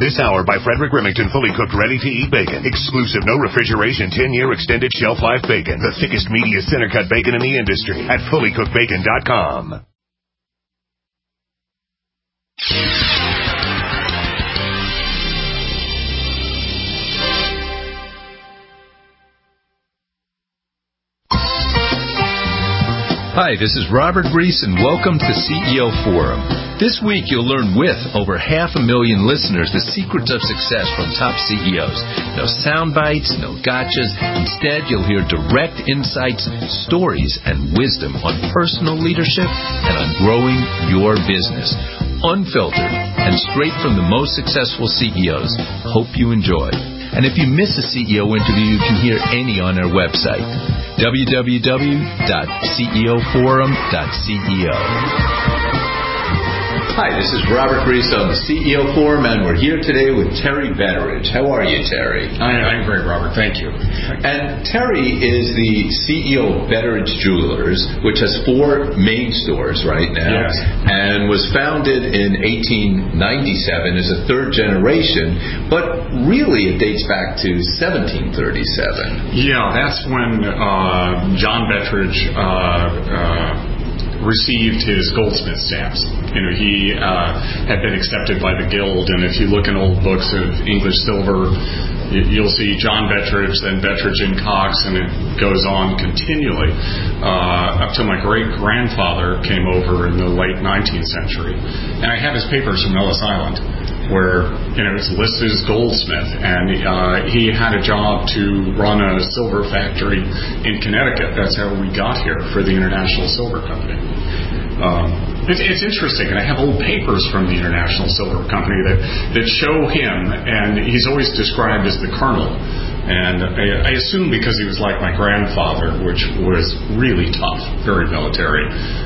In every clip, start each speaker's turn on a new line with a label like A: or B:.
A: This hour by Frederick Remington, fully cooked, ready-to-eat bacon. Exclusive, no refrigeration, 10-year extended shelf life bacon. The thickest, meatiest, center-cut bacon in the industry at fullycookedbacon.com.
B: Hi, this is Robert Reese, and welcome to CEO Forum. This week, you'll learn with over 500,000 listeners the secrets of success from top CEOs. No sound bites, no gotchas. Instead, you'll hear direct insights, stories, and wisdom on personal leadership and on growing your business. Unfiltered and straight from the most successful CEOs. Hope you enjoy. And if you miss a CEO interview, you can hear any on our website, www.ceoforum.co. Hi, this is Robert Reese on the CEO Forum, and we're here today with Terry Betteridge. How are you, Terry?
C: I'm great, Robert. Thank you.
B: And Terry is the CEO of Betteridge Jewelers, which has 4 main stores right now,
C: yes,
B: and was founded in 1897 as a third generation, but really it dates back to 1737.
C: Yeah, that's when John Betteridge received his goldsmith stamps. He had been accepted by the Guild, and if you look in old books of English silver, you'll see John Betteridge, then Betteridge and Cox, and it goes on continually up till my great-grandfather came over in the late 19th century. And I have his papers from Ellis Island, where it's listed as goldsmith, and he had a job to run a silver factory in Connecticut. That's how we got here for the International Silver Company. It's interesting, and I have old papers from the International Silver Company that show him, and he's always described as the Colonel. And I assume because he was like my grandfather, which was really tough, very military.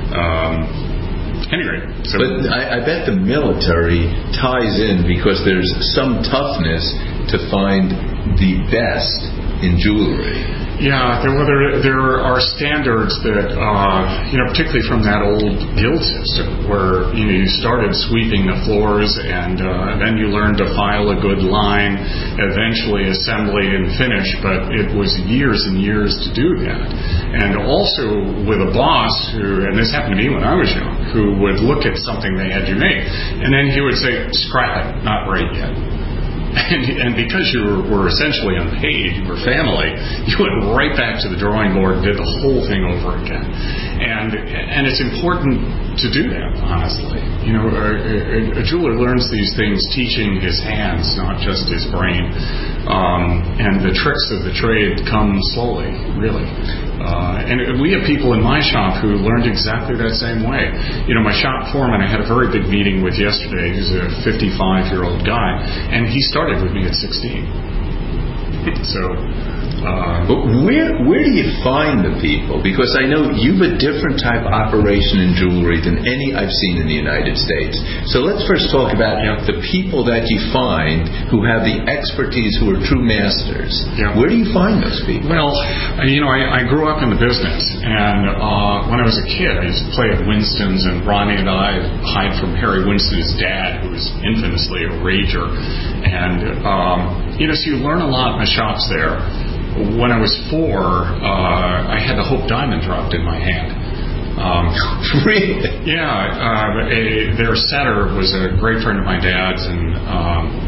C: Anyway,
B: but I bet the military ties in because there's some toughness to find the best in jewelry.
C: Yeah, there are standards that, particularly from that old guild system, where you started sweeping the floors, and then you learned to file a good line, eventually assembly and finish. But it was years and years to do that, and also with a boss who, and this happened to me when I was young, who would look at something they had you make, and then he would say, "Scrap it, not right yet." And because you were essentially unpaid, you were family, you went right back to the drawing board and did the whole thing over again. And it's important to do that, honestly. A jeweler learns these things teaching his hands, not just his brain. And the tricks of the trade come slowly, really. And we have people in my shop who learned exactly that same way. My shop foreman I had a very big meeting with yesterday. He's a 55-year-old guy, and he started with me at 16. So,
B: but where do you find the people? Because I know you've a different type of operation in jewelry than any I've seen in the United States. So let's first talk about the people that you find who have the expertise, who are true masters. Yeah. Where do you find those people?
C: Well, I grew up in the business, and when I was a kid, I used to play at Winston's, and Ronnie and I hide from Harry Winston's dad, who was infamously a rager. And, so you learn a lot in the shops there. When I was 4, I had the Hope Diamond dropped in my hand.
B: Really?
C: Yeah. Their setter was a great friend of my dad's, and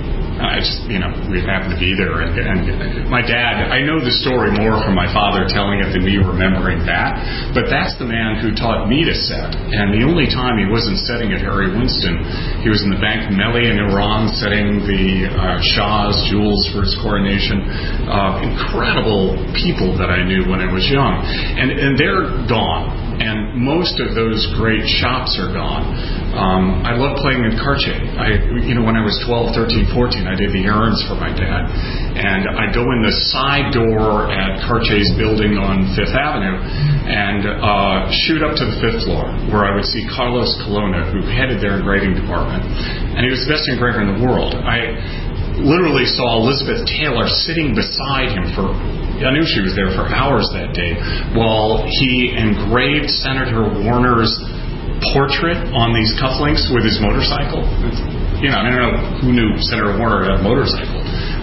C: we happened to be there. And my dad, I know the story more from my father telling it than me remembering that, but that's the man who taught me to set. And the only time he wasn't setting at Harry Winston, he was in the Bank Melli in Iran setting the Shah's jewels for his coronation. Incredible people that I knew when I was young. And they're gone. And most of those great shops are gone. I love playing in Cartier. When I was 12, 13, 14, I did the errands for my dad. And I'd go in the side door at Cartier's building on 5th Avenue and shoot up to the 5th floor, where I would see Carlos Colonna, who headed their engraving department. And he was the best engraver in the world. I literally saw Elizabeth Taylor sitting beside him I knew she was there for hours that day, while he engraved Senator Warner's portrait on these cufflinks with his motorcycle. I don't know who knew Senator Warner had a motorcycle.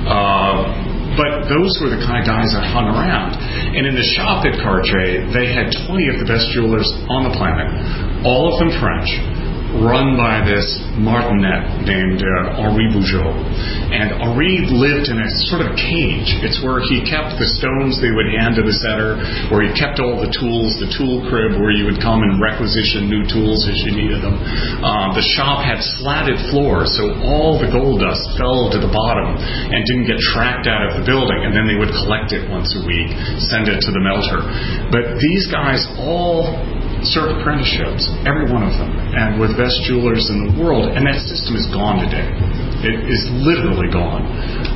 C: But those were the kind of guys that hung around. And in the shop at Cartier, they had 20 of the best jewelers on the planet, all of them French, run by this martinet named Henri Bugeaud. And Henri lived in a sort of cage. It's where he kept the stones they would hand to the setter, where he kept all the tools, the tool crib where you would come and requisition new tools as you needed them. The shop had slatted floors, so all the gold dust fell to the bottom and didn't get tracked out of the building, and then they would collect it once a week, send it to the melter. But these guys all served apprenticeships, every one of them, and were the best jewelers in the world, and that system is gone today. It is literally gone.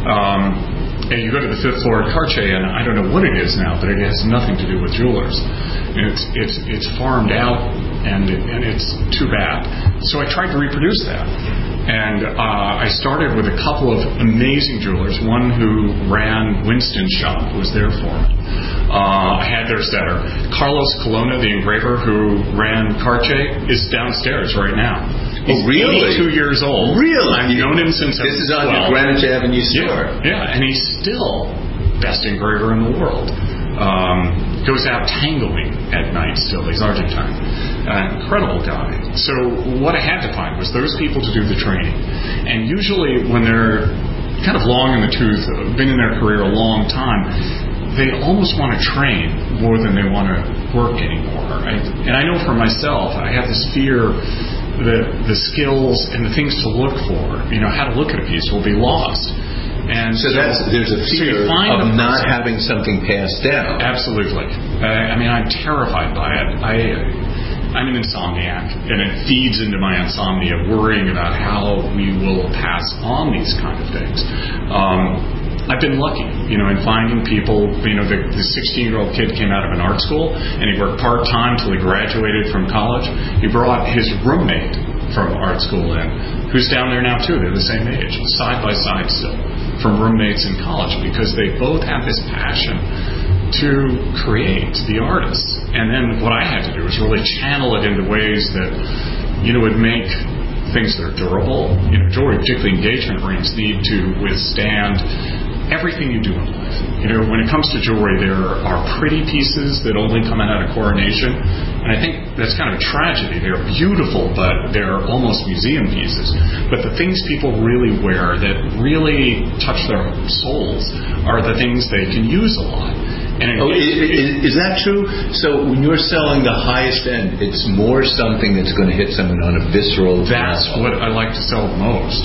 C: And you go to the 5th floor at Cartier, and I don't know what it is now, but it has nothing to do with jewelers. And it's farmed out, and it's too bad. So I tried to reproduce that. And I started with a couple of amazing jewelers. One who ran Winston's shop was there for me. I had their setter. Carlos Colonna, the engraver who ran Cartier, is downstairs right now. He's 82 years old.
B: Really?
C: I've known him since I was 12.
B: This is on your Greenwich Avenue store.
C: Yeah, and he's still best engraver in the world. Goes out tangling at night still. He's Argentine. Incredible guy. So what I had to find was those people to do the training. And usually when they're kind of long in the tooth, been in their career a long time, they almost want to train more than they want to work anymore. And I know for myself, I have this fear that the skills and the things to look for, how to look at a piece will be lost. And
B: so there's a fear of not having something passed down.
C: Absolutely. I'm terrified by it. I'm an insomniac, and it feeds into my insomnia, worrying about how we will pass on these kind of things. I've been lucky, in finding people. The 16-year-old kid came out of an art school, and he worked part-time till he graduated from college. He brought his roommate from art school in, who's down there now too. They're the same age, side by side still, from roommates in college, because they both have this passion to create, the artists. And then what I had to do was really channel it into ways that, would make things that are durable. Jewelry, particularly engagement rings, need to withstand everything you do in life. When it comes to jewelry, there are pretty pieces that only come out of coronation, and I think that's kind of a tragedy. They're beautiful, but they're almost museum pieces. But the things people really wear that really touch their souls are the things they can use a lot. And
B: is that true? So when you're selling the highest end, it's more something that's going to hit someone on a visceral level.
C: That's what I like to sell most.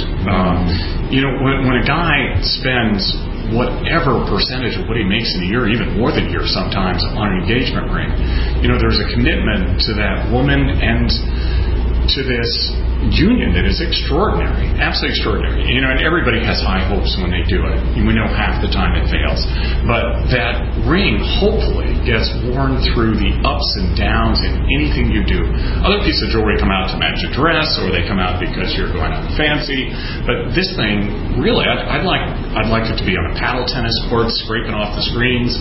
C: When a guy spends whatever percentage of what he makes in a year, even more than a year sometimes, on an engagement ring, there's a commitment to that woman and to this union that is extraordinary, absolutely extraordinary. And everybody has high hopes when they do it. We know half the time it fails. But that ring hopefully gets worn through the ups and downs in anything you do. Other pieces of jewelry come out to match a dress, or they come out because you're going out fancy. But this thing, really, I'd like it to be on a paddle tennis court, scraping off the screens.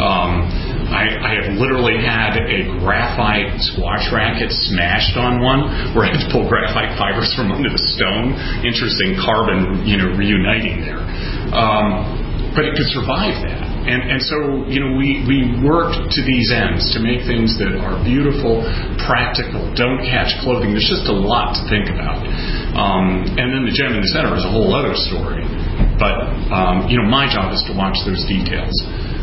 C: I have literally had a graphite squash racket smashed on one, where I had to pull graphite fibers from under the stone. Interesting carbon, reuniting there. But it could survive that. And so, we work to these ends to make things that are beautiful, practical, don't catch clothing. There's just a lot to think about. And then the gem in the center is a whole other story. But, my job is to watch those details.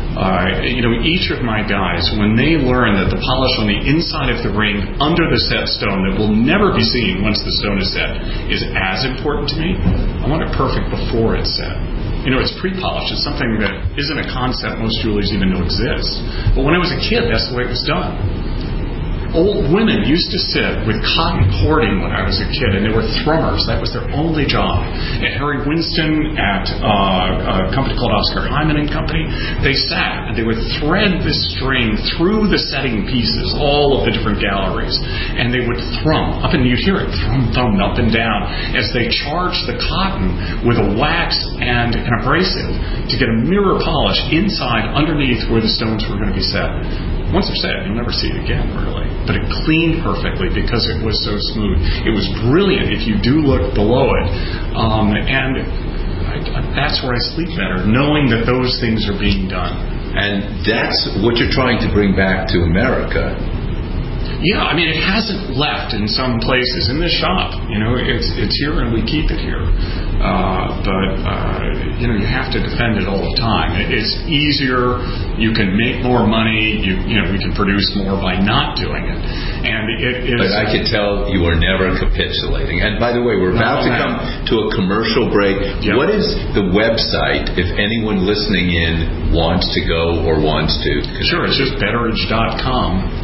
C: Each of my guys, when they learn that the polish on the inside of the ring under the set stone that will never be seen once the stone is set is as important to me, I want it perfect before it's set. It's pre-polished. It's something that isn't a concept most jewelers even know exists. But when I was a kid, that's the way it was done. Old women used to sit with cotton cording when I was a kid, and they were thrummers. That was their only job. At Harry Winston, at a company called Oscar Hyman and Company, they sat and they would thread this string through the setting pieces, all of the different galleries, and they would thrum up, and you'd hear it thrum, thrum, up and down as they charged the cotton with a wax and an abrasive to get a mirror polish inside, underneath where the stones were going to be set. once they're set, you'll never see it again, really. But it cleaned perfectly because it was so smooth. It was brilliant if you do look below it. That's where I sleep better, knowing that those things are being done.
B: And that's what you're trying to bring back to America.
C: Yeah, I mean, it hasn't left in some places. In this shop, it's here and we keep it here. You have to defend it all the time. It's easier. You can make more money. We can produce more by not doing it. And it is.
B: But I could tell you are never capitulating. And by the way, we're about to come to a commercial break. Yep. What is the website if anyone listening in wants to go or wants to?
C: Sure, it's just Betteridge.com.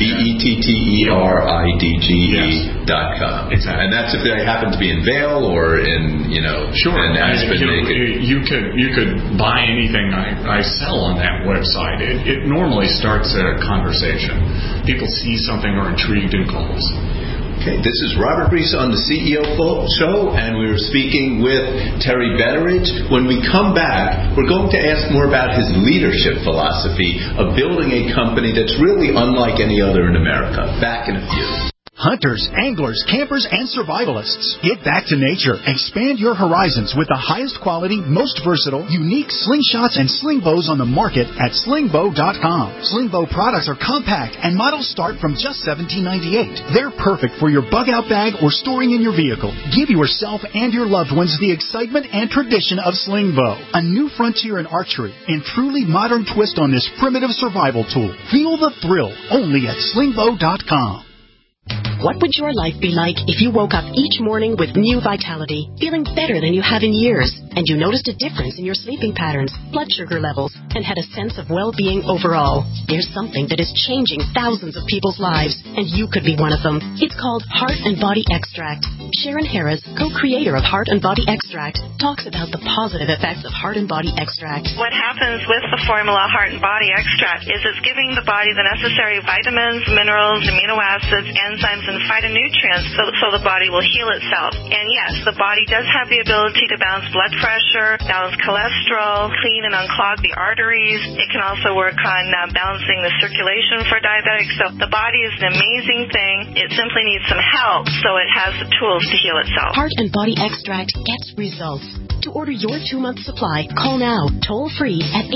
B: BETTERIDGE.com.
C: Exactly.
B: And that's if they happen to be in Vail or in,
C: sure.
B: in Aspen.
C: You could buy anything I sell on that website. It normally starts a conversation. People see something or intrigued and calls.
B: Okay, this is Robert Reese on the CEO Show, and we're speaking with Terry Betteridge. When we come back, we're going to ask more about his leadership philosophy of building a company that's really unlike any other in America. Back in a few.
D: Hunters, anglers, campers, and survivalists. Get back to nature. Expand your horizons with the highest quality, most versatile, unique slingshots and sling bows on the market at slingbow.com. Slingbow products are compact and models start from just $17.98. They're perfect for your bug-out bag or storing in your vehicle. Give yourself and your loved ones the excitement and tradition of Slingbow, a new frontier in archery and truly modern twist on this primitive survival tool. Feel the thrill only at slingbow.com.
E: What would your life be like if you woke up each morning with new vitality, feeling better than you have in years, and you noticed a difference in your sleeping patterns, blood sugar levels, and had a sense of well-being overall? There's something that is changing thousands of people's lives, and you could be one of them. It's called Heart and Body Extract. Sharon Harris, co-creator of Heart and Body Extract, talks about the positive effects of Heart and Body Extract.
F: What happens with the formula Heart and Body Extract is it's giving the body the necessary vitamins, minerals, amino acids, enzymes, and phytonutrients so the body will heal itself. And yes, the body does have the ability to balance blood pressure, balance cholesterol, clean and unclog the arteries. It can also work on balancing the circulation for diabetics. So the body is an amazing thing. It simply needs some help so it has the tools to heal itself.
E: Heart and Body Extract gets results. To order your 2-month supply, call now, toll-free at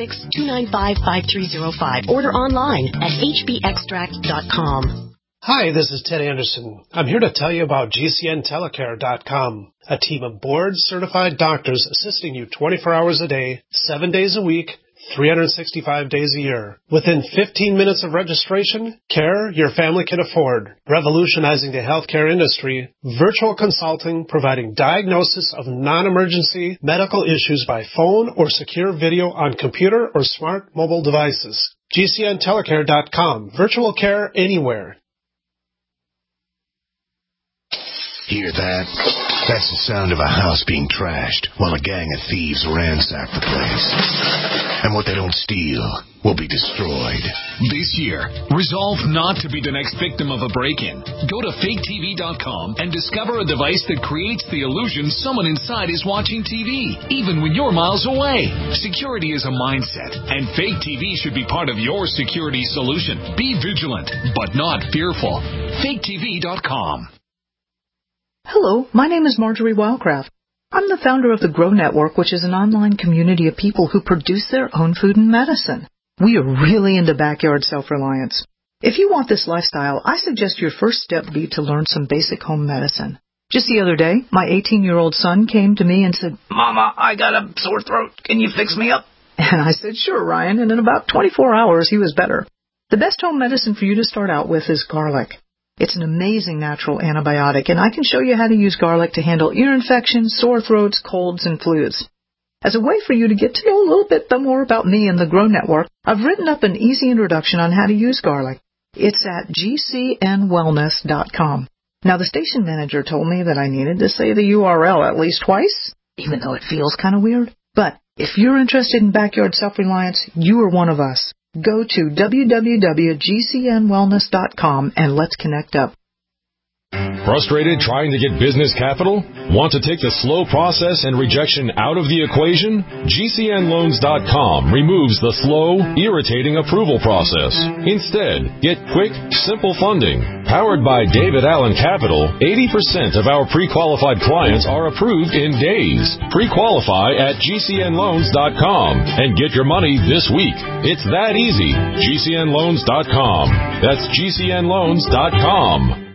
E: 866-295-5305. Order online at hbextract.com.
G: Hi, this is Ted Anderson. I'm here to tell you about GCNtelecare.com, a team of board-certified doctors assisting you 24 hours a day, 7 days a week, 365 days a year. Within 15 minutes of registration, care your family can afford. Revolutionizing the healthcare industry, virtual consulting providing diagnosis of non-emergency medical issues by phone or secure video on computer or smart mobile devices. GCNtelecare.com, virtual care anywhere.
A: Hear that? That's the sound of a house being trashed while a gang of thieves ransack the place. And what they don't steal will be destroyed.
H: This year, resolve not to be the next victim of a break-in. Go to faketv.com and discover a device that creates the illusion someone inside is watching TV, even when you're miles away. Security is a mindset, and Fake TV should be part of your security solution. Be vigilant, but not fearful. faketv.com.
I: Hello, my name is Marjorie Wildcraft. I'm the founder of the Grow Network, which is an online community of people who produce their own food and medicine. We are really into backyard self-reliance. If you want this lifestyle, I suggest your first step be to learn some basic home medicine. Just the other day, my 18-year-old son came to me and said, "Mama, I got a sore throat. Can you fix me up?" And I said, "Sure, Ryan," and in about 24 hours, he was better. The best home medicine for you to start out with is garlic. It's an amazing natural antibiotic, and I can show you how to use garlic to handle ear infections, sore throats, colds, and flus. As a way for you to get to know a little bit more about me and the Grow Network, I've written up an easy introduction on how to use garlic. It's at gcnwellness.com. Now, the station manager told me that I needed to say the URL at least twice, even though it feels kind of weird. But if you're interested in backyard self-reliance, you are one of us. Go to www.gcnwellness.com and let's connect up.
J: Frustrated trying to get business capital? Want to take the slow process and rejection out of the equation? GCNLoans.com removes the slow, irritating approval process. Instead, get quick, simple funding. Powered by David Allen Capital, 80% of our pre-qualified clients are approved in days. Pre-qualify at GCNLoans.com and get your money this week. It's that easy. GCNLoans.com. That's GCNLoans.com.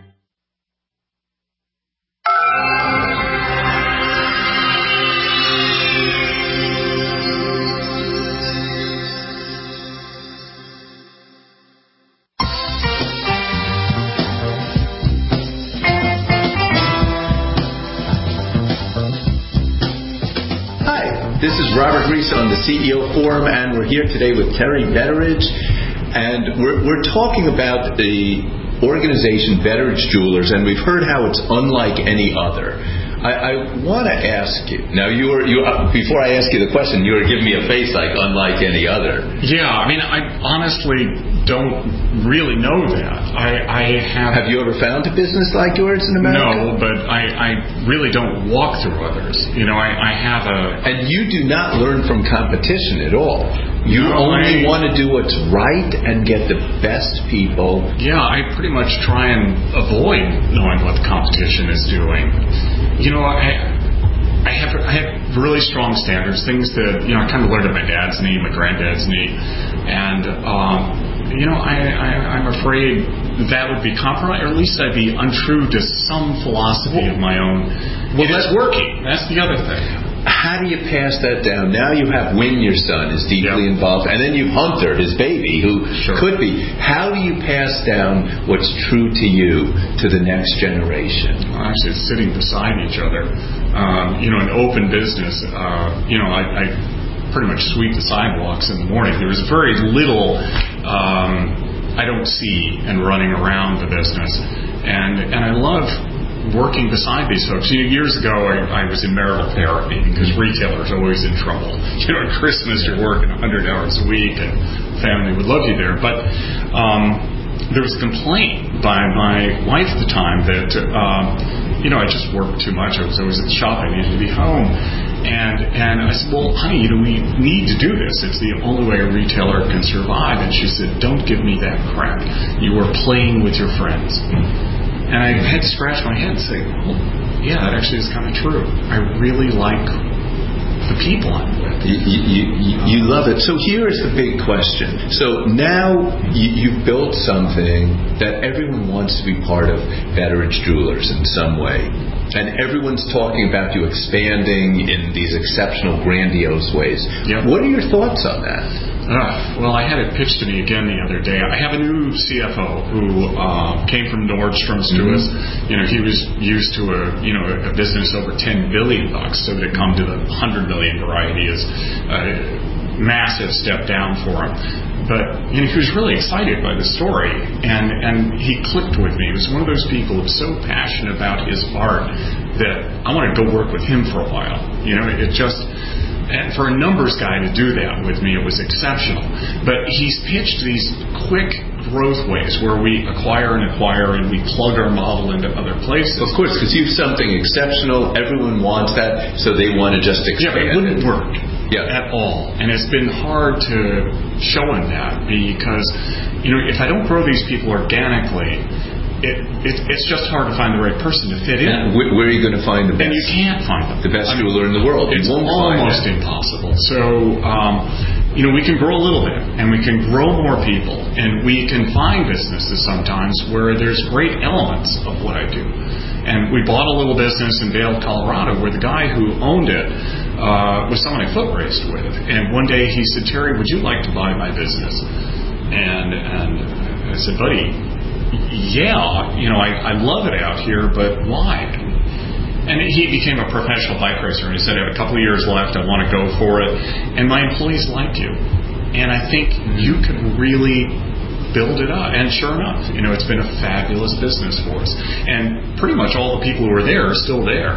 B: This is Robert Reese on the CEO Forum, and we're here today with Terry Betteridge, and we're talking about the organization Betteridge Jewelers, and we've heard how it's unlike any other. I want to ask you, now before I ask you the question, you were giving me a face like unlike any other.
C: Yeah, I mean, I honestly don't really know that.
B: Have you ever found a business like yours in America?
C: No, but I really don't walk through others. You know, I have a...
B: And you do not learn from competition at all. You only want to do what's right and get the best people.
C: Yeah, I pretty much try and avoid knowing what the competition is doing. You know, I have really strong standards, things that, I kind of learned at my dad's knee, my granddad's knee, and, I'm afraid that would be compromised, or at least I'd be untrue to some philosophy of my own. Well, that's working. That's the other thing.
B: How do you pass that down? Now you have Win, your son, is deeply involved, and then you've Hunter, his baby, who could be. How do you pass down what's true to you to the next generation?
C: Well, actually, sitting beside each other. An open business. I pretty much sweep the sidewalks in the morning. There was very little I don't see in running around the business, and I love working beside these folks. Years ago, I was in marital therapy because retailers are always in trouble. At Christmas, you're working 100 hours a week, and family would love you there. But there was a complaint by my wife at the time that, I just worked too much. I was always at the shop. I needed to be home. And I said, well, honey, we need to do this. It's the only way a retailer can survive. And she said, don't give me that crap. You are playing with your friends. And I had to scratch my head and say, well, yeah, that actually is kind of true. I really like the people I'm with.
B: You love it. So here's the big question. So now you've built something that everyone wants to be part of Betteridge Jewelers in some way. And everyone's talking about you expanding in these exceptional, grandiose ways. Yep. What are your thoughts on that?
C: Well, I had it pitched to me again the other day. I have a new CFO who came from Nordstrom's to us. He was used to a business over $10 billion, so to come to the $100 million variety is a massive step down for him. But he was really excited by the story, and he clicked with me. He was one of those people who was so passionate about his art that I wanted to go work with him for a while. And for a numbers guy to do that with me, it was exceptional. But he's pitched these quick growth ways where we acquire and we plug our model into other places.
B: Of course, because you have something exceptional. Everyone wants that, so they want to just expand.
C: Yeah, but it wouldn't work at all. And it's been hard to show him that because, if I don't grow these people organically, it's just hard to find the right person to fit in.
B: Where are you going to find the best?
C: And you can't find them.
B: The best jeweler in the world.
C: It's almost impossible. So, we can grow a little bit, and we can grow more people, and we can find businesses sometimes where there's great elements of what I do. And we bought a little business in Vail, Colorado, where the guy who owned it was someone I foot raced with. And one day he said, Terry, would you like to buy my business? And I said, buddy, yeah, I love it out here, but why? And he became a professional bike racer, and he said, I have a couple of years left, I want to go for it, and my employees like you. And I think you can really build it up. And sure enough, it's been a fabulous business for us. And pretty much all the people who are there are still there.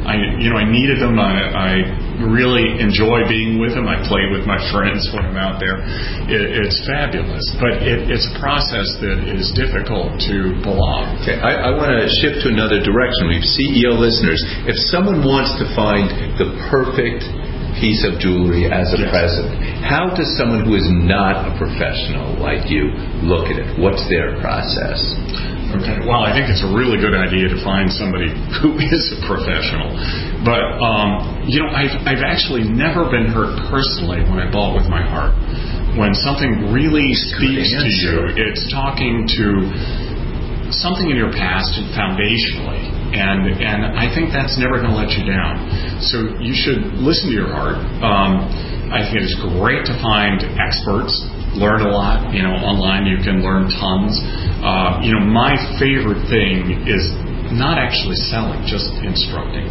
C: I needed them. I really enjoy being with them. I play with my friends when I'm out there. It's fabulous, but it's a process that is difficult to pull off.
B: Okay, I want to shift to another direction. We have CEO listeners. If someone wants to find the perfect piece of jewelry as a present, how does someone who is not a professional like you look at it? What's their process?
C: Okay, well, I think it's a really good idea to find somebody who is a professional. But, I've actually never been hurt personally when I bought with my heart. When something really speaks to you, it's talking to something in your past and foundationally. And I think that's never going to let you down. So you should listen to your heart. I think it's great to find experts, learn a lot. Online you can learn tons. My favorite thing is not actually selling, just instructing.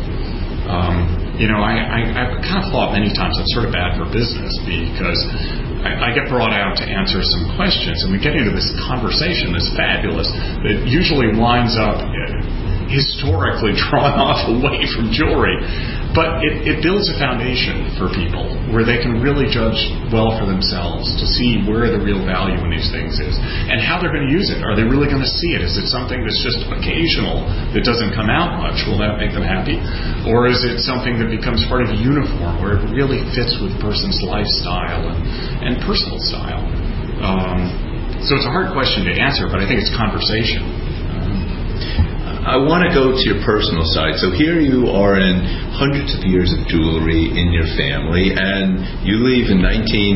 C: I've kind of thought many times I'm sort of bad for business because I get brought out to answer some questions, and we get into this conversation that's fabulous that usually winds up historically drawn off away from jewelry. But it builds a foundation for people where they can really judge well for themselves to see where the real value in these things is and how they're going to use it. Are they really going to see it? Is it something that's just occasional that doesn't come out much? Will that make them happy? Or is it something that becomes part of a uniform where it really fits with a person's lifestyle and personal style? So it's a hard question to answer, but I think it's conversation.
B: I want to go to your personal side. So here you are in hundreds of years of jewelry in your family, and you leave in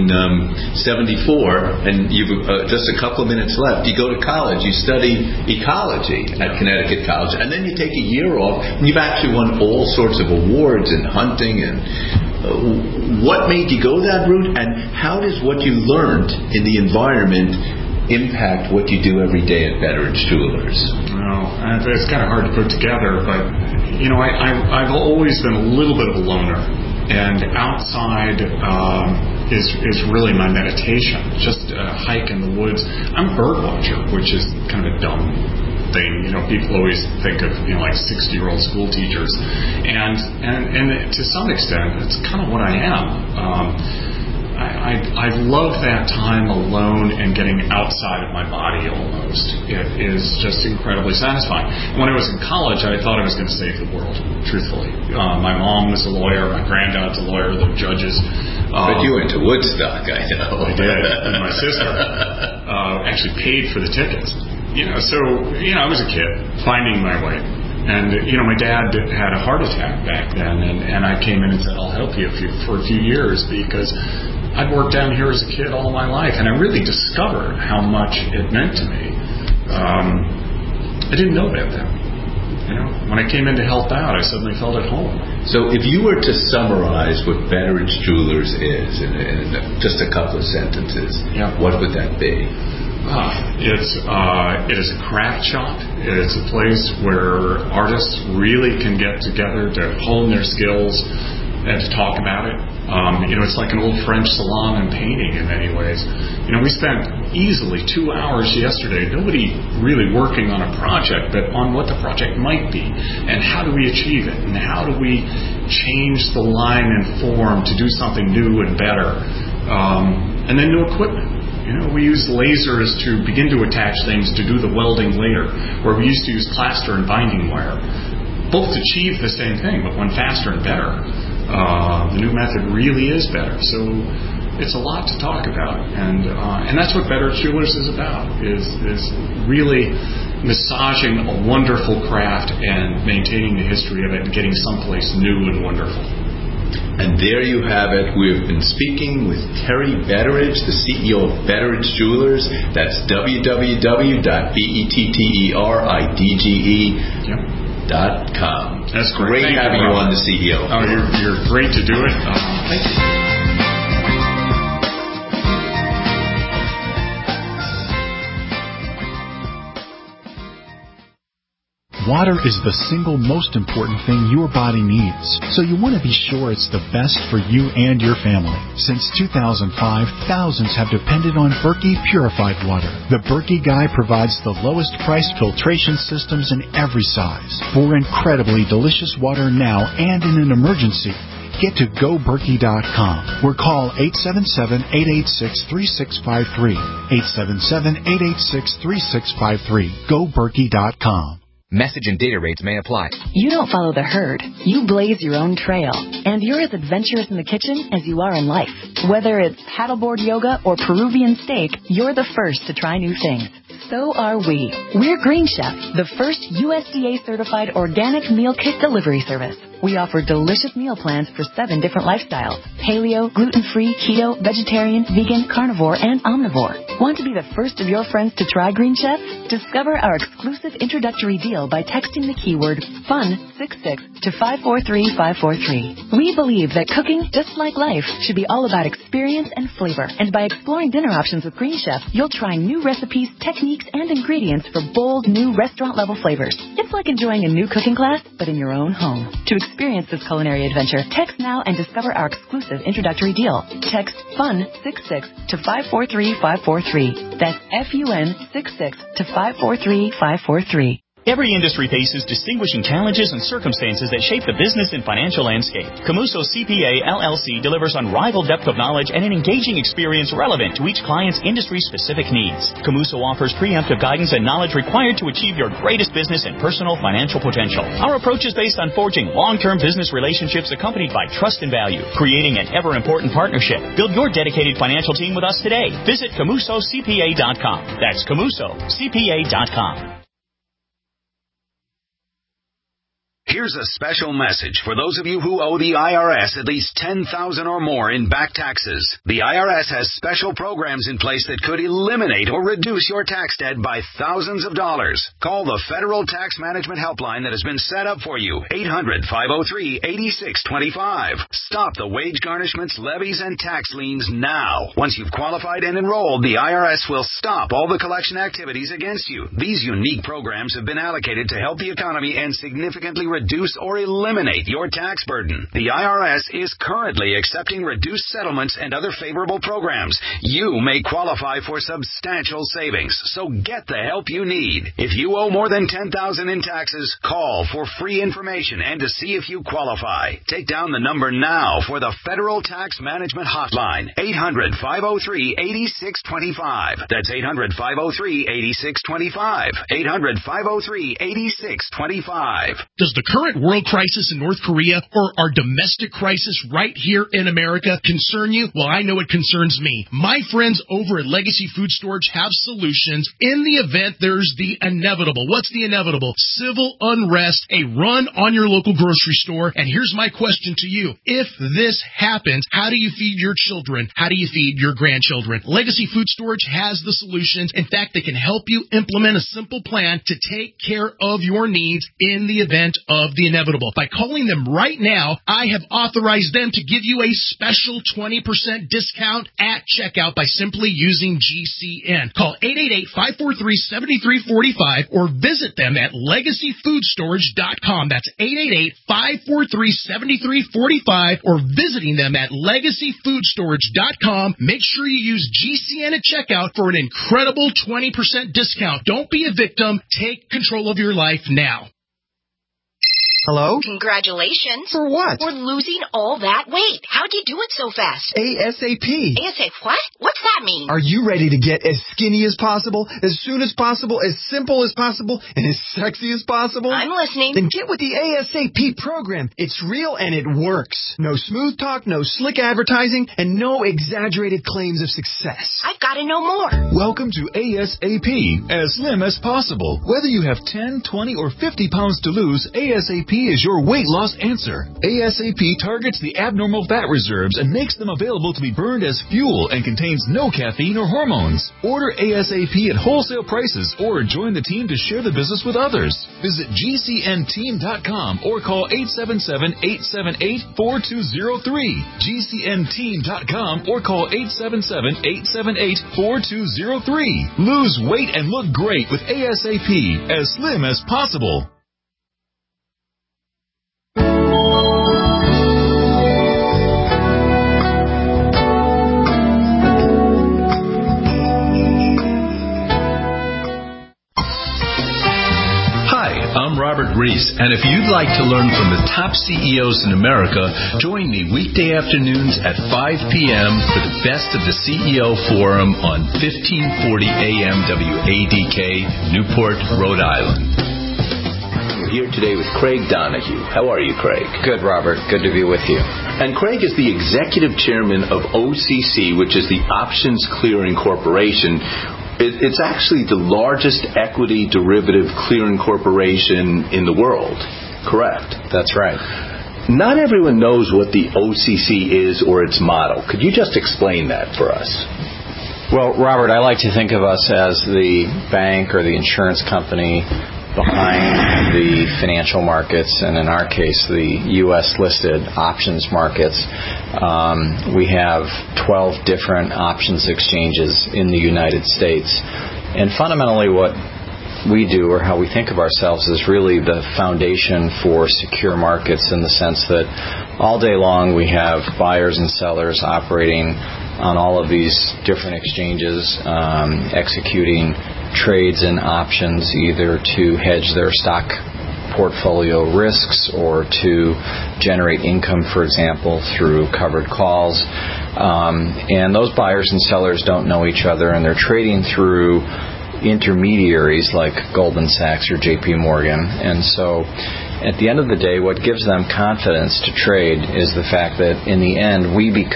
B: 1974, and you've just a couple of minutes left. You go to college. You study ecology at Connecticut College, and then you take a year off, and you've actually won all sorts of awards in hunting. And what made you go that route, and how does what you learned in the environment impact what you do every day at Betteridge Jewelers?
C: Well, it's kind of hard to put together, but I've always been a little bit of a loner, and outside is really my meditation. Just a hike in the woods. I'm a bird watcher, which is kind of a dumb thing. People always think of like 60-year-old school teachers, and to some extent, it's kind of what I am. I love that time alone and getting outside of my body almost. It is just incredibly satisfying. When I was in college, I thought I was going to save the world, truthfully. My mom was a lawyer, my granddad's a lawyer, the judges.
B: But you went to Woodstock, I know.
C: I did, and my sister actually paid for the tickets. So I was a kid, finding my way. And, my dad had a heart attack back then, and I came in and said, I'll help you for a few years because I'd worked down here as a kid all my life, and I really discovered how much it meant to me. I didn't know that then. When I came in to help out, I suddenly felt at home.
B: So if you were to summarize what Betteridge Jewelers is in just a couple of sentences, what would that be?
C: It is a craft shop. It's a place where artists really can get together to hone their skills and to talk about it. It's like an old French salon in painting in many ways. We spent easily 2 hours yesterday, nobody really working on a project, but on what the project might be, and how do we achieve it, and how do we change the line and form to do something new and better, and then new equipment. We use lasers to begin to attach things to do the welding later, where we used to use plaster and binding wire. Both achieve the same thing, but one faster and better. The new method really is better. So it's a lot to talk about, and that's what Betteridge Jewelers is about, is really massaging a wonderful craft and maintaining the history of it and getting someplace new and wonderful.
B: And there you have it. We've been speaking with Terry Betteridge, the CEO of Betteridge Jewelers. That's www.betteridge.com.
C: That's great.
B: Great having you on the CEO.
C: Oh, you're great to do it. Thank you.
D: Water is the single most important thing your body needs, so you want to be sure it's the best for you and your family. Since 2005, thousands have depended on Berkey purified water. The Berkey Guy provides the lowest price filtration systems in every size. For incredibly delicious water now and in an emergency, get to GoBerkey.com or call 877-886-3653. 877-886-3653. GoBerkey.com.
K: Message and data rates may apply.
L: You don't follow the herd. You blaze your own trail. And you're as adventurous in the kitchen as you are in life. Whether it's paddleboard yoga or Peruvian steak, you're the first to try new things. So are we. We're Green Chef, the first USDA-certified organic meal kit delivery service. We offer delicious meal plans for 7 different lifestyles: paleo, gluten-free, keto, vegetarian, vegan, carnivore, and omnivore. Want to be the first of your friends to try Green Chef? Discover our exclusive introductory deal by texting the keyword FUN66 to 543543. We believe that cooking, just like life, should be all about experience and flavor. And by exploring dinner options with Green Chef, you'll try new recipes, techniques, and ingredients for bold, new restaurant-level flavors. It's like enjoying a new cooking class, but in your own home. To experience this culinary adventure, text now and discover our exclusive introductory deal. Text FUN66 to 543543. That's FUN66 to 543543.
M: Every industry faces distinguishing challenges and circumstances that shape the business and financial landscape. Camuso CPA LLC delivers unrivaled depth of knowledge and an engaging experience relevant to each client's industry-specific needs. Camuso offers preemptive guidance and knowledge required to achieve your greatest business and personal financial potential. Our approach is based on forging long-term business relationships accompanied by trust and value, creating an ever-important partnership. Build your dedicated financial team with us today. Visit CamusoCPA.com. That's CamusoCPA.com.
N: Here's a special message for those of you who owe the IRS at least $10,000 or more in back taxes. The IRS has special programs in place that could eliminate or reduce your tax debt by thousands of dollars. Call the Federal Tax Management Helpline that has been set up for you, 800-503-8625. Stop the wage garnishments, levies, and tax liens now. Once you've qualified and enrolled, the IRS will stop all the collection activities against you. These unique programs have been allocated to help the economy and significantly reduce or eliminate your tax burden. The IRS is currently accepting reduced settlements and other favorable programs. You may qualify for substantial savings, so get the help you need. If you owe more than $10,000 in taxes, call for free information and to see if you qualify. Take down the number now for the Federal Tax Management Hotline, 800-503-8625. That's 800-503-8625. 800-503-8625.
O: Does the current world crisis in North Korea or our domestic crisis right here in America concern you? Well, I know it concerns me. My friends over at Legacy Food Storage have solutions in the event there's the inevitable. What's the inevitable? Civil unrest, a run on your local grocery store. And here's my question to you. If this happens, how do you feed your children? How do you feed your grandchildren? Legacy Food Storage has the solutions. In fact, they can help you implement a simple plan to take care of your needs in the event of the inevitable. By calling them right now, I have authorized them to give you a special 20% discount at checkout by simply using GCN. Call 888-543-7345 or visit them at LegacyFoodStorage.com. That's 888-543-7345 or visiting them at LegacyFoodStorage.com. Make sure you use GCN at checkout for an incredible 20% discount. Don't be a victim. Take control of your life now.
P: Hello?
Q: Congratulations.
P: For what?
Q: For losing all that weight. How'd you do it so fast?
P: ASAP.
Q: ASAP what? What's that mean?
P: Are you ready to get as skinny as possible, as soon as possible, as simple as possible, and as sexy as possible?
Q: I'm listening.
P: Then get with the ASAP program. It's real and it works. No smooth talk, no slick advertising, and no exaggerated claims of success.
Q: I've got to know more.
R: Welcome to ASAP, as slim as possible. Whether you have 10, 20, or 50 pounds to lose, ASAP is your weight loss answer. ASAP targets the abnormal fat reserves and makes them available to be burned as fuel and contains no caffeine or hormones. Order ASAP at wholesale prices or join the team to share the business with others. Visit GCNteam.com or call 877-878-4203. GCNteam.com or call 877-878-4203. Lose weight and look great with ASAP, as slim as possible.
B: Reese, and if you'd like to learn from the top CEOs in America, join me weekday afternoons at 5 p.m. for the Best of the CEO Forum on 1540 AM WADK, Newport, Rhode Island.
S: We're here today with Craig Donahue. How are you, Craig?
T: Good, Robert. Good to be with you.
S: And Craig is the executive chairman of OCC, which is the Options Clearing Corporation. It's actually the largest equity derivative clearing corporation in the world, correct?
T: That's right.
S: Not everyone knows what the OCC is or its model. Could you just explain that for us?
T: Well, Robert, I like to think of us as the bank or the insurance company behind the financial markets, and in our case, the U.S.-listed options markets. We have 12 different options exchanges in the United States. And fundamentally what we do, or how we think of ourselves, is really the foundation for secure markets, in the sense that all day long we have buyers and sellers operating on all of these different exchanges, executing trades and options, either to hedge their stock portfolio risks or to generate income, for example, through covered calls. And those buyers and sellers don't know each other, and they're trading through intermediaries like Goldman Sachs or JP Morgan. And so at the end of the day, what gives them confidence to trade is the fact that in the end,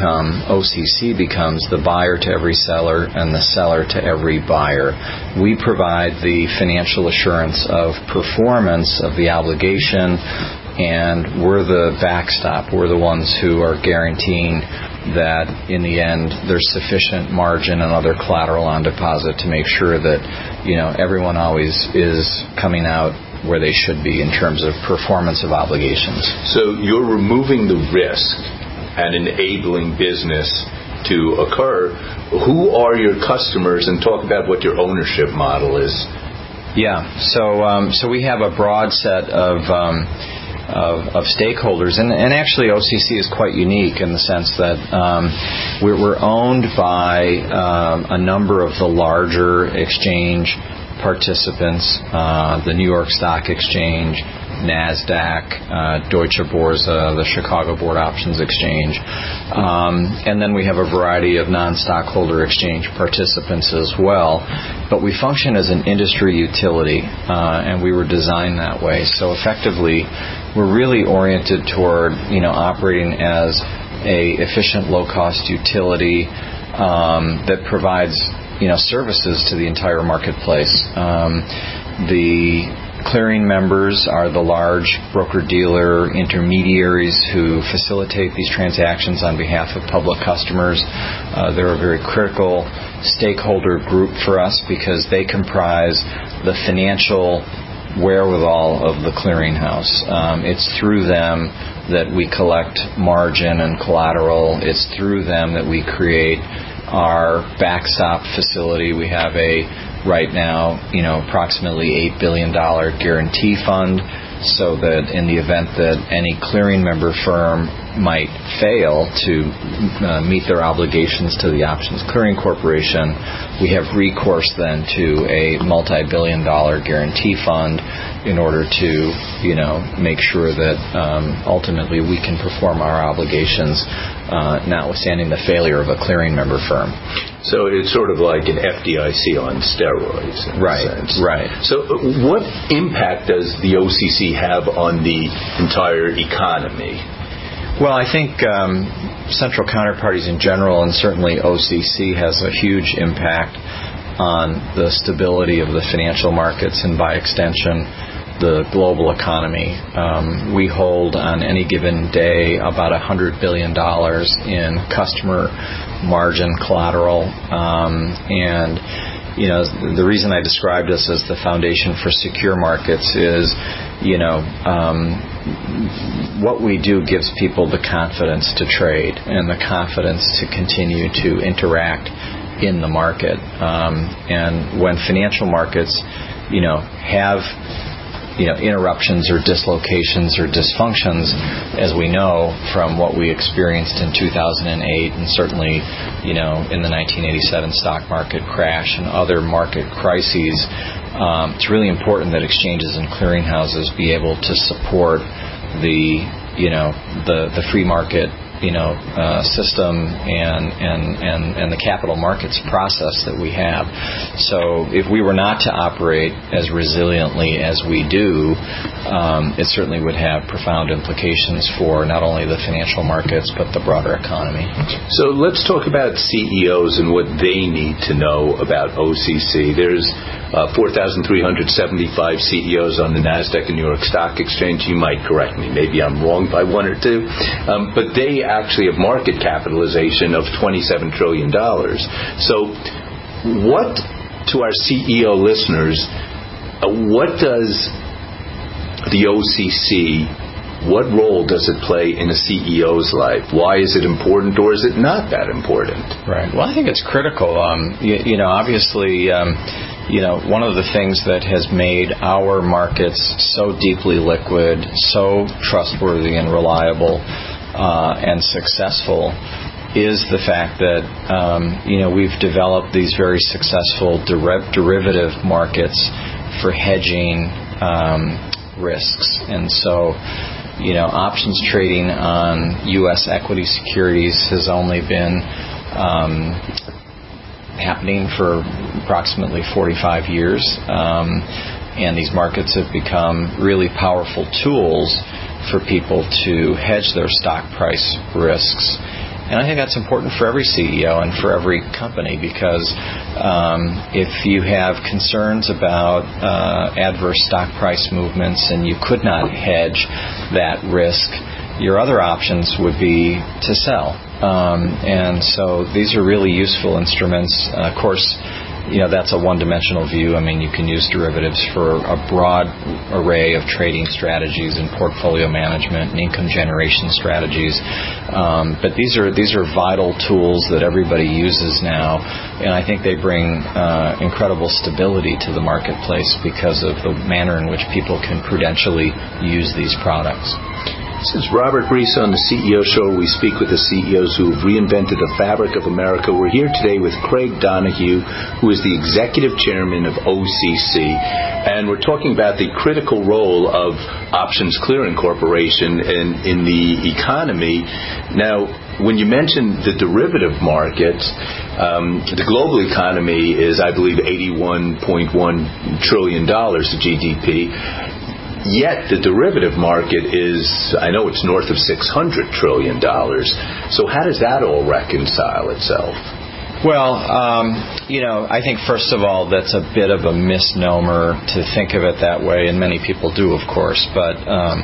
T: OCC becomes the buyer to every seller and the seller to every buyer. We provide the financial assurance of performance of the obligation, and we're the backstop. We're the ones who are guaranteeing that in the end there's sufficient margin and other collateral on deposit to make sure that, everyone always is coming out where they should be in terms of performance of obligations.
S: So you're removing the risk and enabling business to occur. Who are your customers, and talk about what your ownership model is?
T: Yeah, so we have a broad set of stakeholders, and actually OCC is quite unique in the sense that we're owned by a number of the larger exchange participants, the New York Stock Exchange, NASDAQ, Deutsche Börse, the Chicago Board Options Exchange, and then we have a variety of non-stockholder exchange participants as well. But we function as an industry utility, and we were designed that way. So effectively, we're really oriented toward operating as a efficient, low-cost utility that provides services to the entire marketplace. The clearing members are the large broker-dealer intermediaries who facilitate these transactions on behalf of public customers. They're a very critical stakeholder group for us because they comprise the financial wherewithal of the clearinghouse. It's through them that we collect margin and collateral. It's through them that we create our backstop facility. We have right now, approximately $8 billion guarantee fund, so that in the event that any clearing member firm might fail to meet their obligations to the Options Clearing Corporation, we have recourse then to a multi-billion-dollar guarantee fund in order to, make sure that ultimately we can perform our obligations, notwithstanding the failure of a clearing member firm.
S: So it's sort of like an FDIC on steroids, in a sense.
T: Right.
S: So what impact does the OCC have on the entire economy?
T: Well, I think central counterparties in general, and certainly OCC, has a huge impact on the stability of the financial markets and, by extension, the global economy. We hold on any given day about $100 billion in customer margin collateral, and the reason I described this as the foundation for secure markets is, what we do gives people the confidence to trade and the confidence to continue to interact in the market. And when financial markets, have interruptions or dislocations or dysfunctions, as we know from what we experienced in 2008 and certainly, in the 1987 stock market crash and other market crises. It's really important that exchanges and clearinghouses be able to support the free market system and the capital markets process that we have. So if we were not to operate as resiliently as we do, it certainly would have profound implications for not only the financial markets but the broader economy.
S: So let's talk about CEOs and what they need to know about OCC. There's 4,375 CEOs on the NASDAQ and New York Stock Exchange. You might correct me. Maybe I'm wrong by one or two. But they actually have market capitalization of $27 trillion. So what, to our CEO listeners, what does the OCC, what role does it play in a CEO's life? Why is it important, or is it not that important?
T: Right. Well, I think it's critical. Obviously, one of the things that has made our markets so deeply liquid, so trustworthy and reliable, and successful is the fact that we've developed these very successful derivative markets for hedging risks. And so, options trading on U.S. equity securities has only been happening for approximately 45 years. And these markets have become really powerful tools for people to hedge their stock price risks. And I think that's important for every CEO and for every company, because if you have concerns about adverse stock price movements and you could not hedge that risk, your other options would be to sell. And so these are really useful instruments. Of course, that's a one-dimensional view. I mean, you can use derivatives for a broad array of trading strategies and portfolio management and income generation strategies. But these are vital tools that everybody uses now, and I think they bring incredible stability to the marketplace because of the manner in which people can prudentially use these products.
S: This is Robert Reese on the CEO Show. We speak with the CEOs who have reinvented the fabric of America. We're here today with Craig Donohue, who is the Executive Chairman of OCC. And we're talking about the critical role of Options Clearing Corporation in the economy. Now, when you mentioned the derivative market, the global economy is, I believe, $81.1 trillion, the GDP. Yet the derivative market is, I know it's north of $600 trillion. So how does that all reconcile itself?
T: Well, I think first of all, that's a bit of a misnomer to think of it that way, and many people do, of course. But,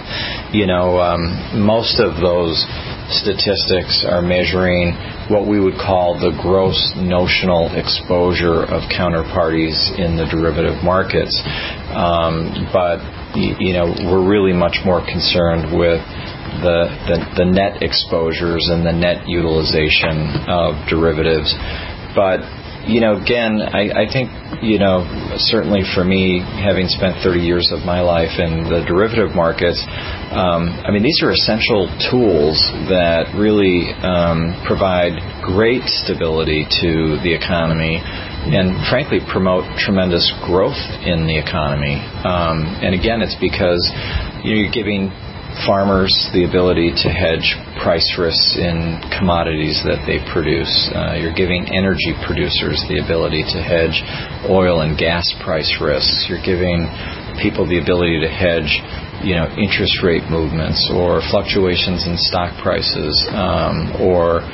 T: most of those statistics are measuring what we would call the gross notional exposure of counterparties in the derivative markets. But we're really much more concerned with the net exposures and the net utilization of derivatives. But, again, I think, certainly for me, having spent 30 years of my life in the derivative markets, these are essential tools that really provide great stability to the economy and, frankly, promote tremendous growth in the economy. And again, it's because you're giving farmers the ability to hedge price risks in commodities that they produce. You're giving energy producers the ability to hedge oil and gas price risks. You're giving people the ability to hedge interest rate movements or fluctuations in stock prices or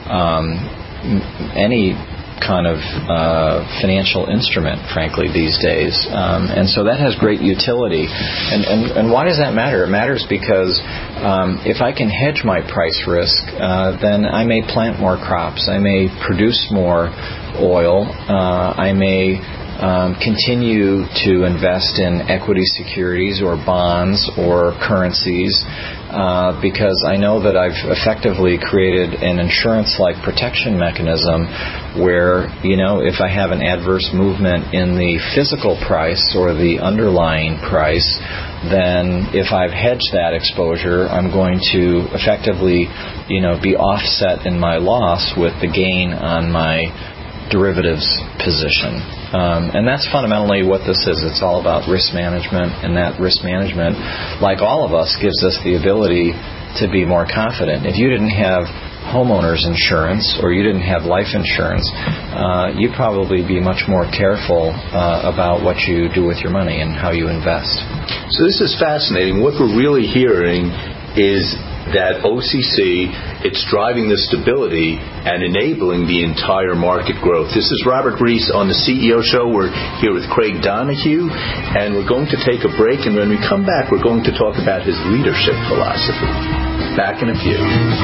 T: any kind of financial instrument, frankly, these days. And so that has great utility. And why does that matter? It matters because if I can hedge my price risk, then I may plant more crops. I may produce more oil. I may continue to invest in equity securities or bonds or currencies because I know that I've effectively created an insurance-like protection mechanism where, if I have an adverse movement in the physical price or the underlying price, then if I've hedged that exposure, I'm going to effectively, be offset in my loss with the gain on my derivatives position. And that's fundamentally what this is. It's all about risk management, and that risk management, like all of us, gives us the ability to be more confident. If you didn't have homeowners insurance or you didn't have life insurance, you'd probably be much more careful about what you do with your money and how you invest.
S: So this is fascinating. What we're really hearing is that OCC, it's driving the stability and enabling the entire market growth. This is Robert Reese on the CEO Show. We're here with Craig Donohue, and we're going to take a break, and when we come back, we're going to talk about his leadership philosophy. Back in a few.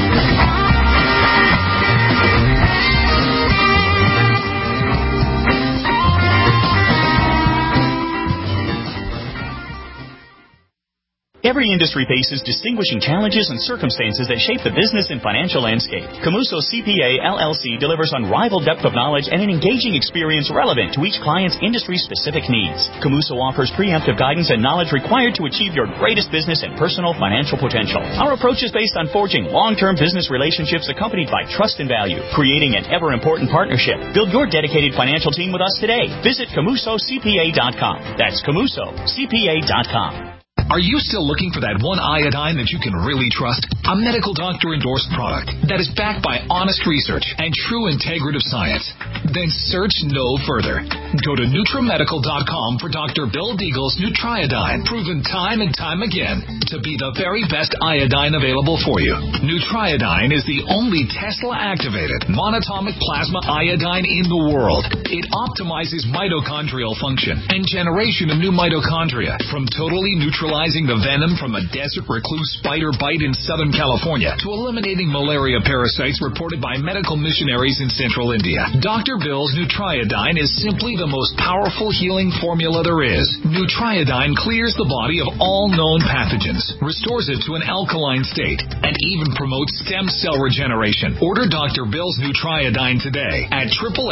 M: Every industry faces distinguishing challenges and circumstances that shape the business and financial landscape. Camuso CPA LLC delivers unrivaled depth of knowledge and an engaging experience relevant to each client's industry-specific needs. Camuso offers preemptive guidance and knowledge required to achieve your greatest business and personal financial potential. Our approach is based on forging long-term business relationships accompanied by trust and value, creating an ever-important partnership. Build your dedicated financial team with us today. Visit CamusoCPA.com. That's CamusoCPA.com.
H: Are you still looking for that one iodine that you can really trust? A medical doctor endorsed product that is backed by honest research and true integrative science? Then search no further. Go to NutriMedical.com for Dr. Bill Deagle's Nutriodine, proven time and time again to be the very best iodine available for you. Nutriodine is the only Tesla-activated monatomic plasma iodine in the world. It optimizes mitochondrial function and generation of new mitochondria from totally neutralizing the venom from a desert recluse spider bite in Southern California to eliminating malaria parasites reported by medical missionaries in Central India. Dr. Bill's Nutriodine is simply the most powerful healing formula there is. Nutriodine clears the body of all known pathogens, restores it to an alkaline state, and even promotes stem cell regeneration. Order Dr. Bill's Nutriodine today at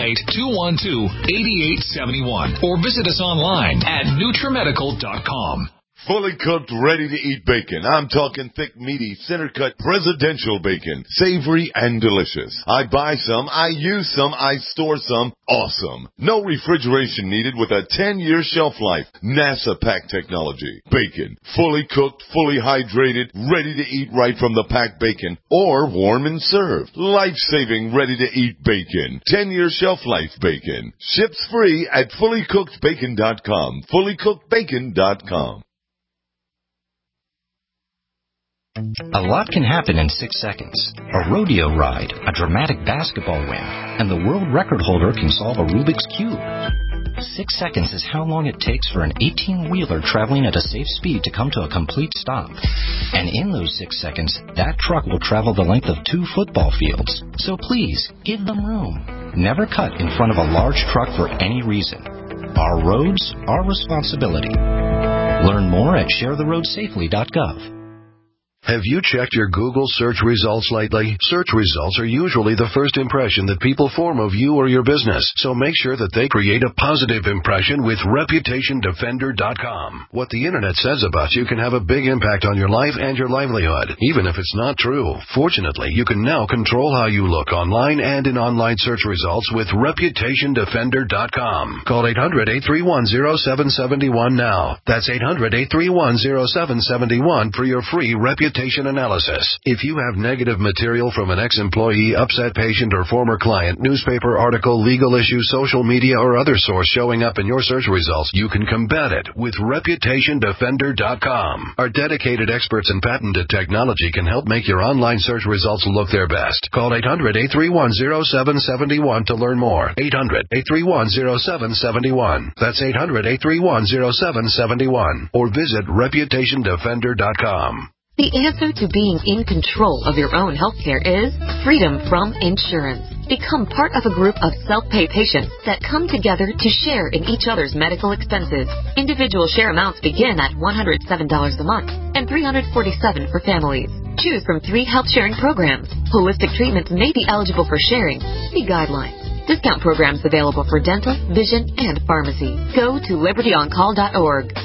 H: 888-212-8871 or visit us online at NutriMedical.com.
U: Fully cooked, ready-to-eat bacon. I'm talking thick, meaty, center-cut, presidential bacon. Savory and delicious. I buy some, I use some, I store some. Awesome. No refrigeration needed with a 10-year shelf life. NASA pack technology. Bacon. Fully cooked, fully hydrated, ready to eat right from the packed bacon. Or warm and served. Life-saving, ready-to-eat bacon. 10-year shelf life bacon. Ships free at fullycookedbacon.com. Fullycookedbacon.com.
V: A lot can happen in 6 seconds. A rodeo ride, a dramatic basketball win, and the world record holder can solve a Rubik's Cube. 6 seconds is how long it takes for an 18-wheeler traveling at a safe speed to come to a complete stop. And in those 6 seconds, that truck will travel the length of 2 football fields. So please, give them room. Never cut in front of a large truck for any reason. Our roads, our responsibility. Learn more at sharetheroadsafely.gov.
A: Have you checked your Google search results lately? Search results are usually the first impression that people form of you or your business, so make sure that they create a positive impression with ReputationDefender.com. What the Internet says about you can have a big impact on your life and your livelihood, even if it's not true. Fortunately, you can now control how you look online and in online search results with ReputationDefender.com. Call 800-831-0771 now. That's 800-831-0771 for your free reputation analysis. If you have negative material from an ex-employee, upset patient, or former client, newspaper article, legal issue, social media, or other source showing up in your search results, you can combat it with ReputationDefender.com. Our dedicated experts in patented technology can help make your online search results look their best. Call 800-831-0771 to learn more. 800-831-0771. That's 800-831-0771. Or visit ReputationDefender.com.
W: The answer to being in control of your own healthcare is freedom from insurance. Become part of a group of self-pay patients that come together to share in each other's medical expenses. Individual share amounts begin at $107 a month and $347 for families. Choose from 3 health-sharing programs. Holistic treatments may be eligible for sharing. See guidelines. Discount programs available for dental, vision, and pharmacy. Go to libertyoncall.org. That's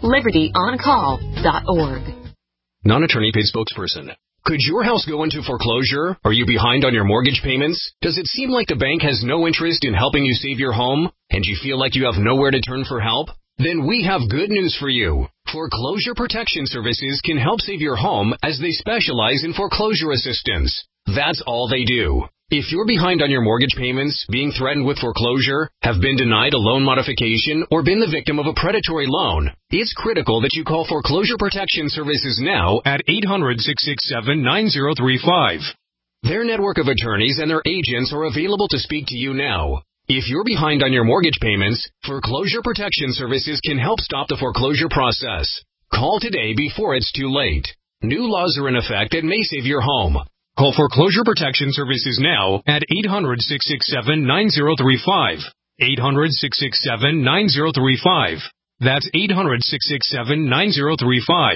W: libertyoncall.org.
E: Non-attorney paid spokesperson. Could your house go into foreclosure? Are you behind on your mortgage payments? Does it seem like the bank has no interest in helping you save your home? And you feel like you have nowhere to turn for help? Then we have good news for you. Foreclosure Protection Services can help save your home as they specialize in foreclosure assistance. That's all they do. If you're behind on your mortgage payments, being threatened with foreclosure, have been denied a loan modification, or been the victim of a predatory loan, it's critical that you call Foreclosure Protection Services now at 800-667-9035. Their network of attorneys and their agents are available to speak to you now. If you're behind on your mortgage payments, Foreclosure Protection Services can help stop the foreclosure process. Call today before it's too late. New laws are in effect that may save your home. Call Foreclosure Protection Services now at 800-667-9035. 800-667-9035. That's 800-667-9035.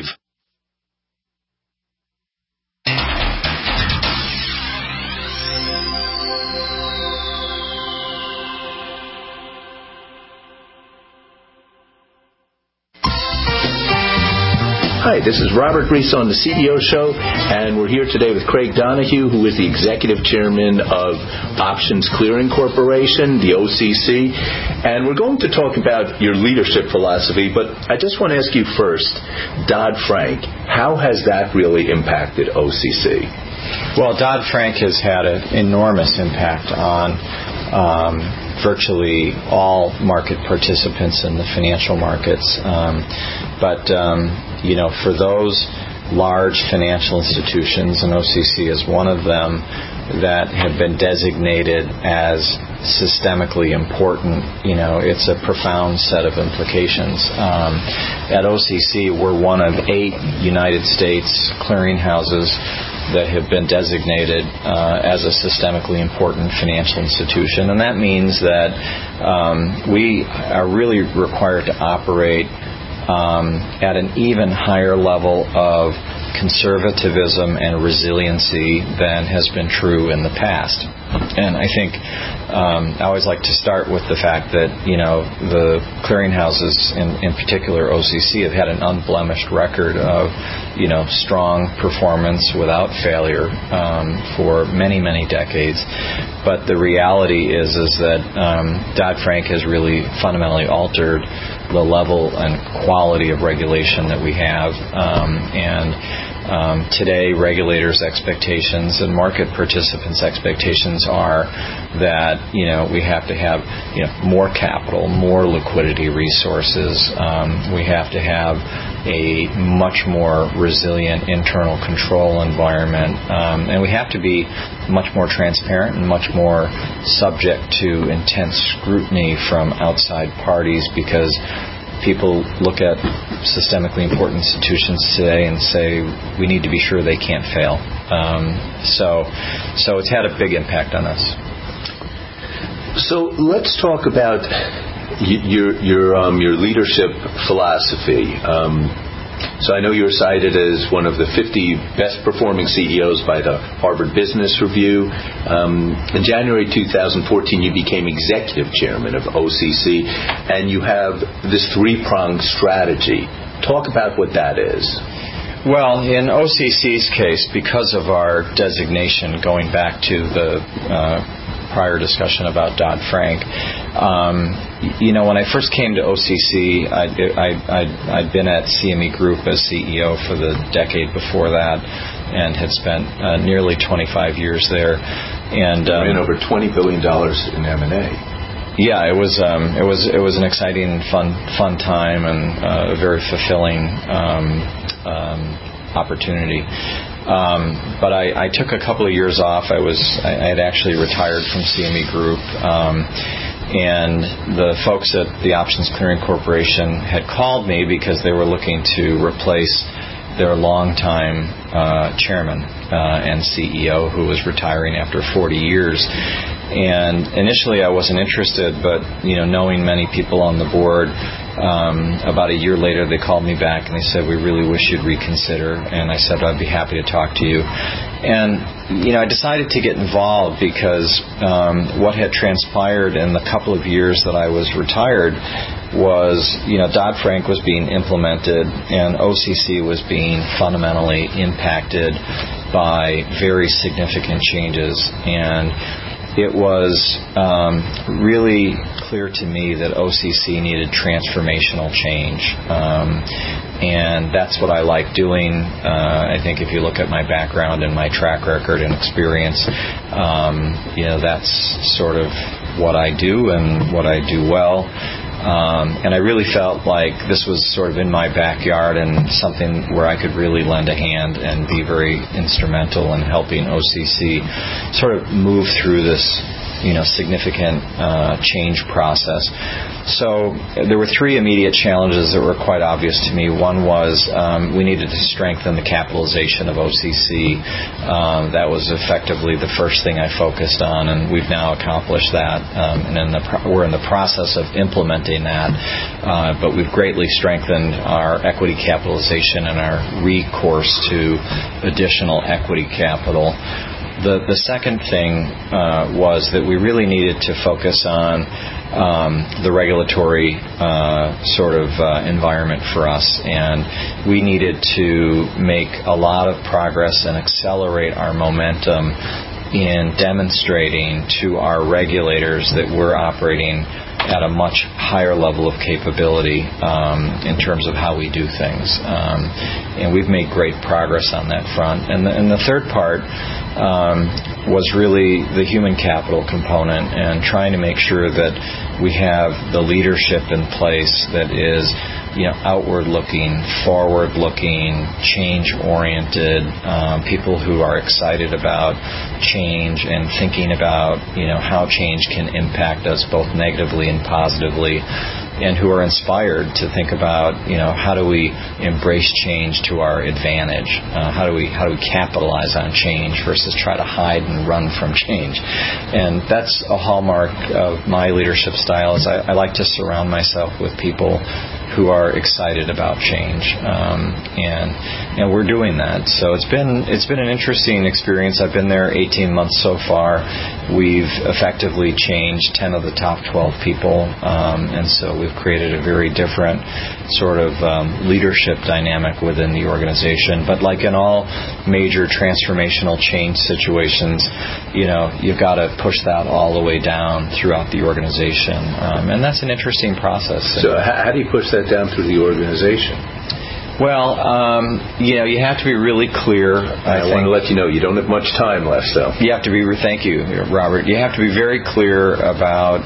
S: Hi, this is Robert Reese on the CEO Show, and we're here today with Craig Donohue, who is the Executive Chairman of Options Clearing Corporation, the OCC, and we're going to talk about your leadership philosophy, but I just want to ask you first, Dodd-Frank, how has that really impacted OCC?
T: Well, Dodd-Frank has had an enormous impact on virtually all market participants in the financial markets. For those large financial institutions, and OCC is one of them, that have been designated as systemically important, it's a profound set of implications. At OCC, we're one of 8 United States clearinghouses that have been designated as a systemically important financial institution, and that means that we are really required to operate at an even higher level of conservatism and resiliency than has been true in the past. And I think I always like to start with the fact that, the clearinghouses, in particular OCC, have had an unblemished record of, strong performance without failure for many, many decades. But the reality is that Dodd-Frank has really fundamentally altered the level and quality of regulation that we have. Today, regulators' expectations and market participants' expectations are that we have to have more capital, more liquidity resources. We have to have a much more resilient internal control environment, and we have to be much more transparent and much more subject to intense scrutiny from outside parties, because people look at systemically important institutions today and say we need to be sure they can't fail. So it's had a big impact on us.
S: So let's talk about your leadership philosophy. So I know you're cited as one of the 50 best performing CEOs by the Harvard Business Review. In January 2014, you became executive chairman of OCC, and you have this 3-pronged strategy. Talk about what that is.
T: Well, in OCC's case, because of our designation, going back to the prior discussion about Dodd-Frank, when I first came to OCC, I'd been at CME Group as CEO for the decade before that, and had spent nearly 25 years there. And
S: made over $20 billion in M&A.
T: Yeah, it was an exciting, fun time, and a very fulfilling opportunity. But I took a couple of years off. I had actually retired from CME Group, and the folks at the Options Clearing Corporation had called me because they were looking to replace their longtime chairman and CEO, who was retiring after 40 years. And initially I wasn't interested, but knowing many people on the board, about a year later, they called me back and they said, "We really wish you'd reconsider." And I said, "I'd be happy to talk to you." And, I decided to get involved because what had transpired in the couple of years that I was retired was, Dodd-Frank was being implemented and OCC was being fundamentally impacted by very significant changes. And it was really clear to me that OCC needed transformational change. And that's what I like doing. I think if you look at my background and my track record and experience, that's sort of what I do and what I do well. And I really felt like this was sort of in my backyard and something where I could really lend a hand and be very instrumental in helping OCC sort of move through this, significant change process. So there were three immediate challenges that were quite obvious to me. One was we needed to strengthen the capitalization of OCC. That was effectively the first thing I focused on, and we've now accomplished that. And we're in the process of implementing that. But we've greatly strengthened our equity capitalization and our recourse to additional equity capital. The second thing was that we really needed to focus on the regulatory environment for us, and we needed to make a lot of progress and accelerate our momentum in demonstrating to our regulators that we're operating at a much higher level of capability in terms of how we do things. And we've made great progress on that front. And the third part was really the human capital component and trying to make sure that we have the leadership in place that is outward-looking, forward-looking, change-oriented, people who are excited about change and thinking about, how change can impact us both negatively and positively, and who are inspired to think about, how do we embrace change to our advantage? How do we capitalize on change versus try to hide and run from change? And that's a hallmark of my leadership style. Is I like to surround myself with people who are excited about change, and we're doing that. So it's been an interesting experience. I've been there 18 months so far. We've effectively changed 10 of the top 12 people, and so we've created a very different sort of leadership dynamic within the organization. But like in all major transformational change situations, you've got to push that all the way down throughout the organization, and that's an interesting process.
S: So how do you push that down through the organization?
T: Well, you have to be really clear. I
S: want to let you know you don't have much time left, so.
T: You have to be, thank you, Robert. You have to be very clear about,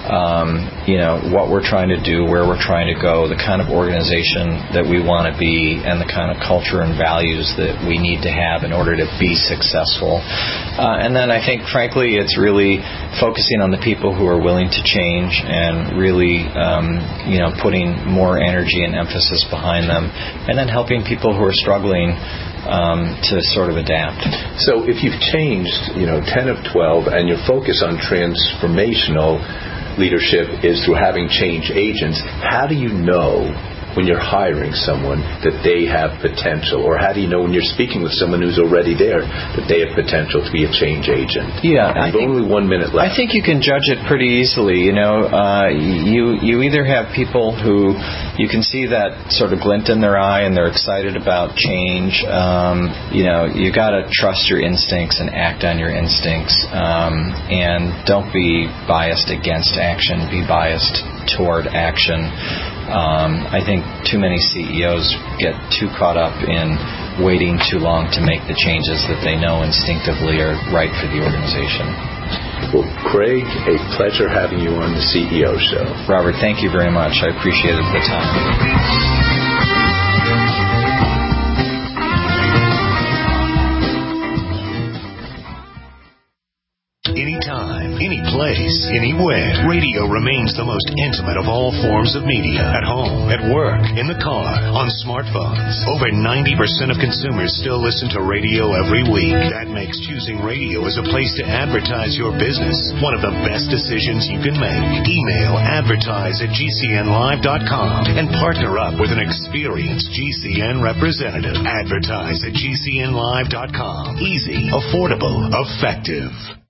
T: what we're trying to do, where we're trying to go, the kind of organization that we want to be, and the kind of culture and values that we need to have in order to be successful. And then I think, frankly, it's really focusing on the people who are willing to change and really, putting more energy and emphasis behind them, and then helping people who are struggling to sort of adapt.
S: So if you've changed, 10 of 12, and your focus on transformational leadership is through having change agents, how do you know when you're hiring someone that they have potential? Or how do you know when you're speaking with someone who's already there that they have potential to be a change agent?
T: Yeah.
S: I think only 1 minute left.
T: I think you can judge it pretty easily. You either have people who you can see that sort of glint in their eye and they're excited about change. You got to trust your instincts and act on your instincts. And don't be biased against action. Be biased toward action. I think too many CEOs get too caught up in waiting too long to make the changes that they know instinctively are right for the organization.
S: Well, Craig, a pleasure having you on the CEO Show.
T: Robert, thank you very much. I appreciated the time.
A: Anytime.
F: anytime, any place, anywhere. Radio remains the most intimate of all forms of media. At home, at work, in the car, on smartphones. Over 90% of consumers still listen to radio every week. That makes choosing radio as a place to advertise your business one of the best decisions you can make. Email advertise@gcnlive.com and partner up with an experienced GCN representative. Advertise at GCNlive.com. Easy, affordable, effective.